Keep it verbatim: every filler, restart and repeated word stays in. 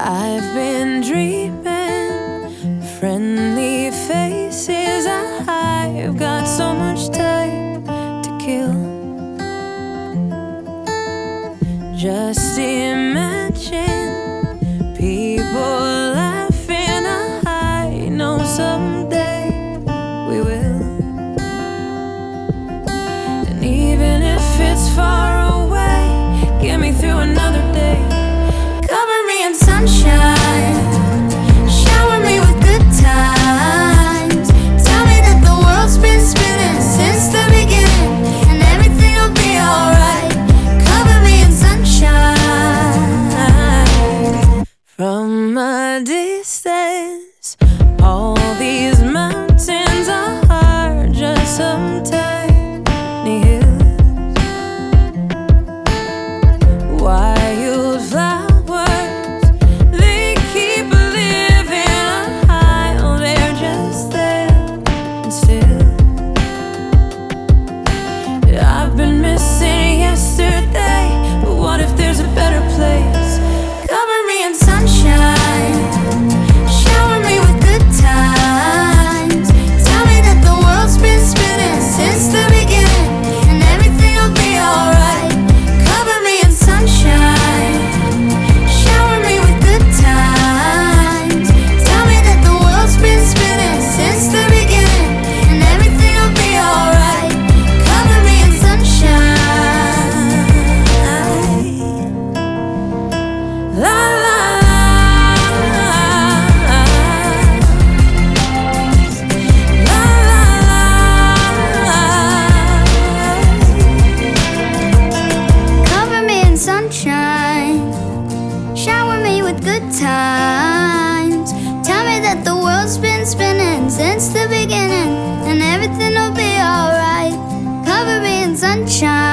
I've been dreaming, friendly faces. I've got so much time to kill. Just imagine people laughing. I know someday we will. And even if it's far away, get me through another day. Cover me in sunshine, shower me with good times. Tell me that the world's been spinning since the beginning, and everything will be alright. Cover me in sunshine. From a distance, all these mountains are just some tiny hills. Wildflowers, they keep living high. Oh, they're just there and still. I've been missing yesterday, but what if there's a better place? Cover me in sunshine, shower me with good times. Tell me that the world's been spinning since the beginning, and everything will be alright. Cover me in sunshine, shower me with good times. Tell me that the world's been spinning since the beginning, and everything will be alright. Cover me in sunshine. La la la, la la la. Cover me in sunshine, shower me with good times. Tell me that the world's been spinning since the beginning, and everything will be alright. Cover me in sunshine.